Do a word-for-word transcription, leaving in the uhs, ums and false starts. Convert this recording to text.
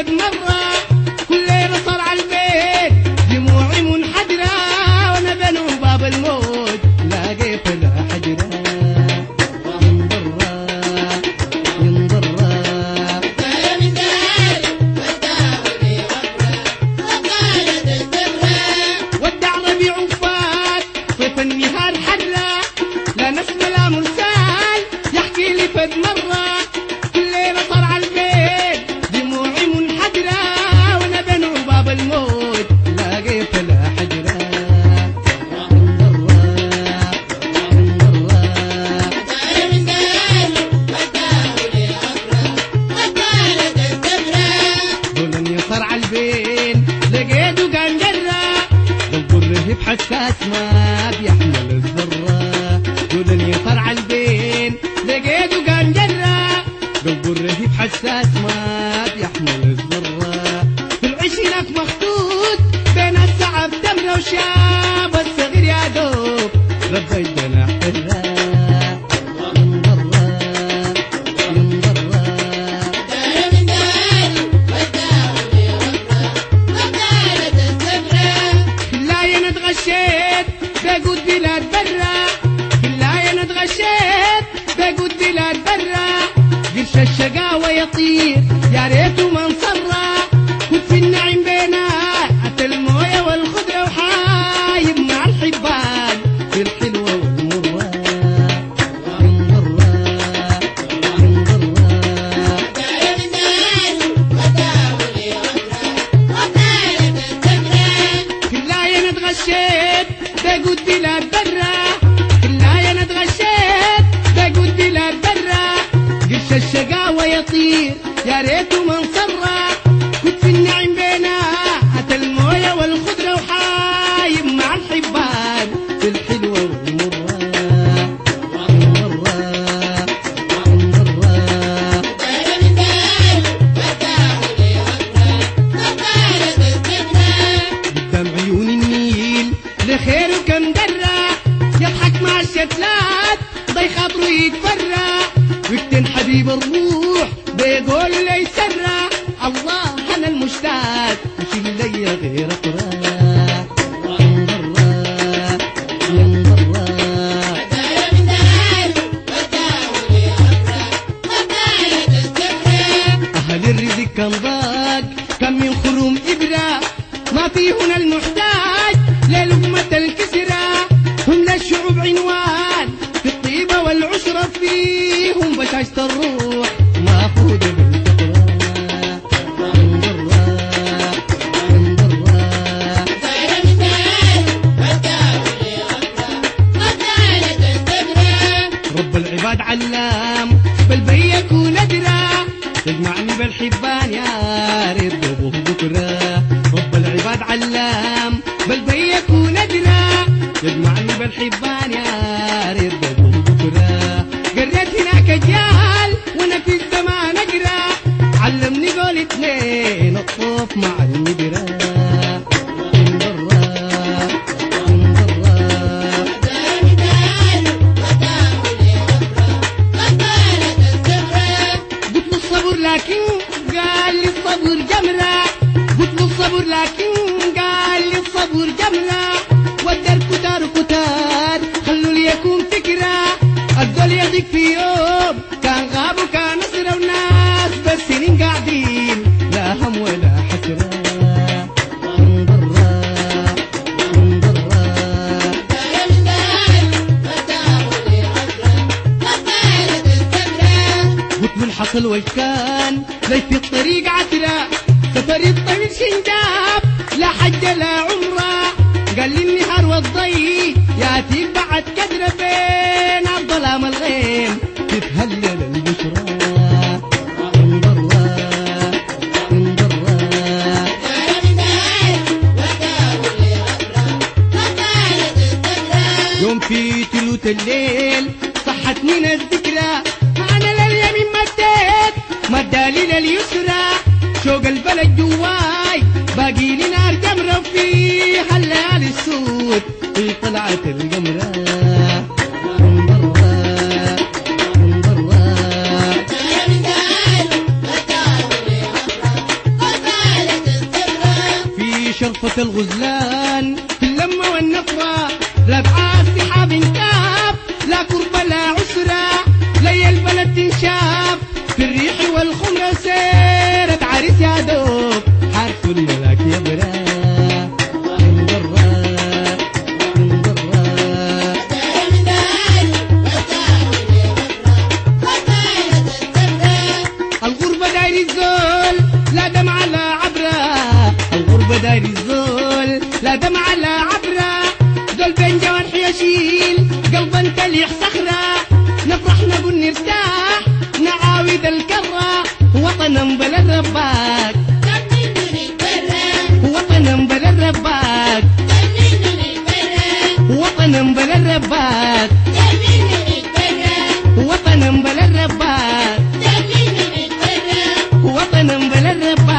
فد مرة كل ليلة صار عالبيت دموعي منحدرة وانا بنو باب الموت لاقيت لا حجرة من ضرة من ضرة دار من دار وداولي وفرة وقالت السفرة ودع ربيع وفات صيف النهار حرة لا نسمة لا مرسال يحكي لي فد مرة كل ليلة صار عالبيت دموعي منحدرة وانا بنو باب الموت لاقيت لا حجرة من ضرة من ضرة دار من دار وداولي وفرة وقالت السفرة ظلني صار عالبين لقيته كان جرة قلب الرهيب حساس ما بيحمل الذرة ظلني صار عالبين لقيته كان جرة قلب الرهيب حساس ما بيحمل الذرة في العيش هناك مخطوط بين السعب تمرة وشاب الصغير يا دوب ربيت جناح حرة من ضرة من ضرة دار من دار وداولي وفرة وقالت السفرة كلاي انا اتغشيت بقود بلاد برا كلاي انا اتغشيت بقود بلاد برا قرش الشقاوة يطير يا ريته ما انصرى كنت في النعيم بينات المويه والخضرة وحايب مع الحبان في الحلوة والمرة من ضرة من ضرة دار من دار وداولي وفرة وقالت السفرة كلاي انا اتغشيت بقود بلاد برا كلاي انا اتغشيت بقود بلاد برا قرش الشقاوة يطير يا ريته ما انصرى كنت في النعيم بينات المويه والخضرة وحايب مع الحبان في الحلوة والمرة من ضرة من ضرة دار من دار وداولي وفرة وقالت السفرة قدام عيون النيل لخيره كم درة يضحك مع الشتلات ضي خاطره يتفرع ويكتن حبيب الروح بيقول لي يسرع الله انا المشتاق وشيل لي غير اقرا من ضرة من ضرة دار من دار وداولي وفرة وقالت السفرة اهل الرزق كان ضاق كم من خروم ابره ما في هنا المحتاج للقمة الكسرة هم للشعوب عنوان في الطيبة والعشرة فيهم بشاشة الروح ماخوذة بالفطرة من ضرة من ضرة دار من دار وداولي وفرة وقالت السفرة رب العباد علام بل بيكون أدرى تجمعني بالحبان يا ريت دوبه بكرة رب العباد علام بل بيكون أدرى تجمعني بالحبان يا ريت دوبه بكرة قريت هناك أجيال وأنا في الزمان أقرأ علمني قول اتنين الطوف مع المدرة من ضرة من ضرة دار من دار وداولي وفرة وقالت السفرة قلت له الصبر لكن قال لي الصبر جمرة قلت له الصبر لكن قال لي الصبر جمرة والدر كتار كتار خلوا لي يكون فكرة الدول يضيق في يوم كان غاب وكان نصر وناس بس سنين قاعدين لا هم ولا حسرة من ضرة من ضرة دار من دار وداولي وفرة وقالت السفرة قلت له الحصل وش كان لي في الطريق عترة سفري الطويل شنجاب لا حج لا عمرة قال لي النهار والضي ياتيك بعد كدرة بين الظلام الغيم تتهلل البشرى من ضرة من ضرة دار من دار وداولي وفرة وقالت السفرة يوم في تلوت الليل صحتني الذكرى انا لليمين مديت مدالي لليسرى شوق البلد جواي باقي لي نار جمرة وفيها الليالي السود في طلعة القمرة من ضرة من ضرة دار من دار وداولي وفرة شرفة الغزلان في اللمة والنفرة، لا بعاد سحاب انكاب، لا قرب لا عسرة، لي البلد تنشاف في الريح والخمرة، سيرة عريس يا دوب حارس الملاك يا برا من برا من برا. الغربة داير الزول لا دمعة لا عبرة، الغربة داير الزول لا دمعة لا عبرة، زول بين جوارح يشيل قلبا تليح صخرة، نفرح نقول نرتاح نعاود الكرة، وطنا بلد رباك وطنا بلد رباك وطنا بلد رباك وطنا بلد رباك وطنا بلد رباك.